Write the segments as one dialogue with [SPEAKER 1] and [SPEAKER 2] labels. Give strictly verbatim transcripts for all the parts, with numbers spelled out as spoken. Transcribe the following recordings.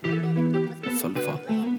[SPEAKER 1] Sulfa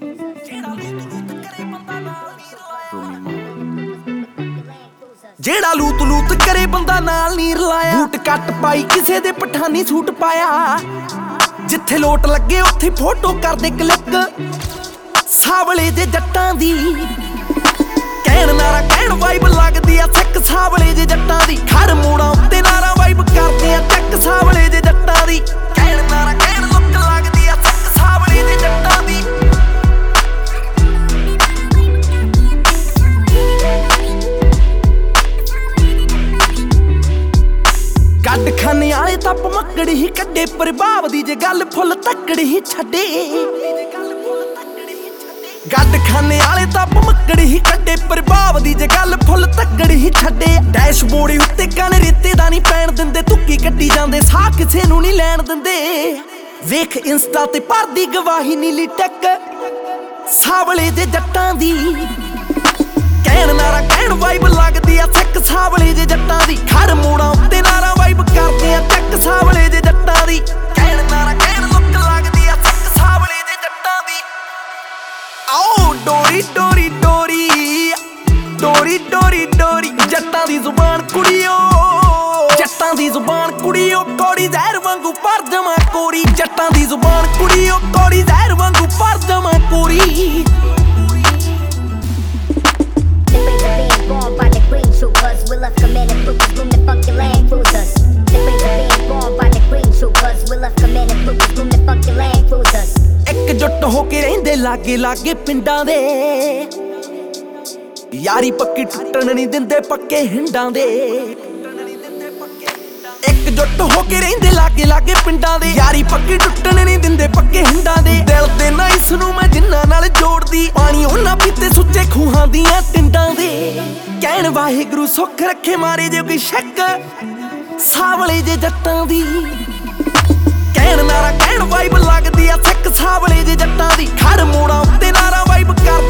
[SPEAKER 2] ਜਿਹੜਾ ਲੂਤ ਲੂਤ ਕਰੇ ਬੰਦਾ ਨਾਲ ਨੀ ਰਲਾਇਆ। ਬੂਟ ਕੱਟ ਪਾਈ ਕਿਸੇ ਦੇ ਪਠਾਨੀ ਸੂਟ ਪਾਇਆ। ਜਿੱਥੇ ਲੋਟ ਲੱਗੇ ਉੱਥੇ ਫੋਟੋ ਕਰਦੇ ਕਲਿੱਕ। ਸਾਵਲੇ ਦੇ ਜੱਟਾਂ ਦੀ ਕਹਿਣ ਨਾਰਾ ਕਹਿਣ ਵਾਈਬ ਲੱਗਦੀ ਆ ਸਿੱਕ। ਸਾਵਲੇ ਦੇ ਜੱਟਾਂ ਦੀ ਖੜ ਮੋੜਾਂ ਉੱਤੇ ਨਾਰਾ ਵਾਈਬ ਕਰਦੇ ਆ ਚੱਕ। ਸਾਵਲੇ ਦੇ ਜੱਟਾਂ ਦੀ ਕਹਿਣ ਨਾਰਾ ਕਹਿਣ ਲੁੱਕ ਲੱਗਦੀ ਆ ਸਿੱਕ। ਸਾਵਲੇ ਦੇ ਜੱਟਾਂ ਦੀ ਗੱਡ ਖਾਨੇ ਵਾਲੇ ਤਾਂ ਭਮੱਕੜ ਹੀ ਕੱਢੇ। ਪ੍ਰਭਾਵ ਦੀ ਜੇ ਗੱਲ ਫੁੱਲ ਤੱਕੜ ਹੀ ਛੱਡੇ। ਗੱਡ ਖਾਨੇ ਵਾਲੇ ਤਾਂ ਭਮੱਕੜ ਹੀ ਕੱਢੇ। ਪ੍ਰਭਾਵ ਦੀ ਜੇ ਗੱਲ ਫੁੱਲ ਤੱਕੜ ਹੀ ਛੱਡੇ। ਡੈਸ਼ਬੋਰਡ ਉੱਤੇ ਕਣ ਰੇਤੇ ਦਾ ਨਹੀਂ ਪੈਣ ਦਿੰਦੇ। ਤੁੱਕੀ ਕੱਢੀ ਜਾਂਦੇ ਸਾਹ ਕਿਸੇ ਨੂੰ ਨਹੀਂ ਲੈਣ ਦਿੰਦੇ। ਵੇਖ ਇੰਸਟਾ ਤੇ ਭਰਦੀ ਗਵਾਹੀ ਨੀਲੀ ਟੱਕ। ਸਾਵਲੇ ਦੇ ਜੱਟਾਂ ਦੀ ਕਹਿਣ ਨਾਰਾ ਕਹਿਣ ਵਾਈਬ ਲੱਗਦੀ ਆ ਸਿੱਕ। ਸਾਵਲੇ ਦੇ ਜੱਟਾਂ ਦੀ ਖੜ ਮੋੜਾਂ ਉੱਤੇ ਨਾਰਾ ਵਾਈਬ ਕਰਦੇ ਆ ਚੱਕ। ਸਾਵਲੇ ਦੇ ਜੱਟਾਂ ਦੀ ਕਹਿਣ ਨਾਰਾ ਕਹਿਣ ਲੁੱਕ ਲੱਗਦੀ ਆ ਸਿੱਕ। ਸਾਵਲੇ ਦੇ ਜੱਟਾਂ ਦੀ ਆਓ ਡੋਰੀ ਡੋਰੀ ਡੋਰੀ ਡੋਰੀ ਡੋਰੀ ਡੋਰੀ ਜੱਟਾਂ ਦੀ ਜ਼ੁਬਾਨ ਕੁੜੀਓ। ਜੱਟਾਂ ਦੀ ਜ਼ੁਬਾਨ ਕੁੜੀਓ ਕੋੜੀ ਜ਼ਹਿਰ ਵਾਂਗੂ ਪਰ ਜਮਾ ਕੋਰੀ। ਜੱਟਾਂ ਦੀ ਜ਼ੁਬਾਨ ਕੁੜੀਓ ਕੋੜੀ ਜ਼ਹਿਰ ਵਾਂਗੂ ਪਰ ਜਮਾ ਕੋਰੀ।
[SPEAKER 3] Born by the green troopers, we left commanding troopers, boom the fucking Land Cruisers. The brains are being born by the green troopers, we left commanding troopers, boom the fucking Land Cruisers.
[SPEAKER 2] ਇੱਕ ਜੁੱਟ ਹੋ ਕੇ ਰਹਿੰਦੇ ਲਾਗੇ ਲਾਗੇ ਪਿੰਡਾਂ ਦੇ। ਯਾਰੀ ਪੱਕੀ ਟੁੱਟਣ ਨਹੀਂ ਦਿੰਦੇ ਪੱਕੇ ਹਿੰਡਾਂ ਦੇ। ਇੱਕ ਜੁੱਟ ਹੋ ਕੇ ਰਹਿੰਦੇ ਲਾਗੇ ਲਾਗੇ ਪਿੰਡਾਂ ਦੇ। ਯਾਰੀ ਪੱਕੀ ਟੁੱਟਣ ਨਹੀਂ ਦਿੰਦੇ ਪੱਕੇ ਹਿੰਡਾਂ ਦੇ। ਦਿਲ ਦੇ ਨਾ ਇਸ ਨੂੰ ਮੈਂ ਜਿੰਨਾਂ ਨਾਲ ਜੋੜਦੀ। ਪਾਣੀ ਉਹਨਾਂ ਪੀਤੇ ਸੁੱਚੇ ਖੂਹਾਂ ਦੀਆਂ ਟਿੰਡਾਂ ਦੇ। ਕਹਿਣ ਵਾਹਿਗੁਰੂ ਸੁੱਖ ਰੱਖੇ ਮਾਰੇ ਜੇ ਕੋਈ ਸ਼ੱਕ। ਸਾਵਲੇ ਜੇ ਜੱਟਾਂ ਦੀ ਕਹਿਣ ਨਾਰਾ ਕਹਿਣ ਵਾਈਬ ਲੱਗਦੀ ਆ ਸਿੱਕ। ਸਾਵਲੇ ਦੇ ਜੱਟਾਂ ਦੀ ਖੜ ਮੋੜਾਂ ਉੱਤੇ ਨਾਰਾ ਵਾਈਬ ਕਰ